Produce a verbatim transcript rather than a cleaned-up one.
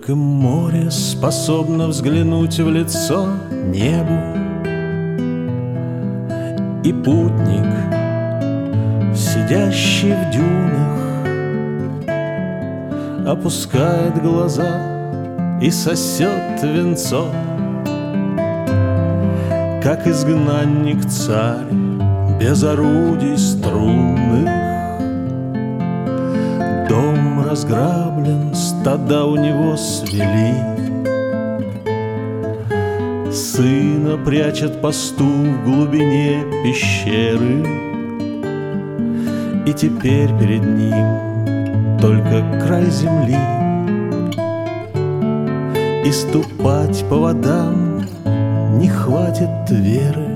Только море способно взглянуть в лицо небу, и путник, сидящий в дюнах, опускает глаза и сосет венцо, как изгнанник царь без орудий струнных. Дом разграблен, стада у него свели, сына прячет пастух в глубине пещеры, и теперь перед ним только край земли, и ступать по водам не хватит веры.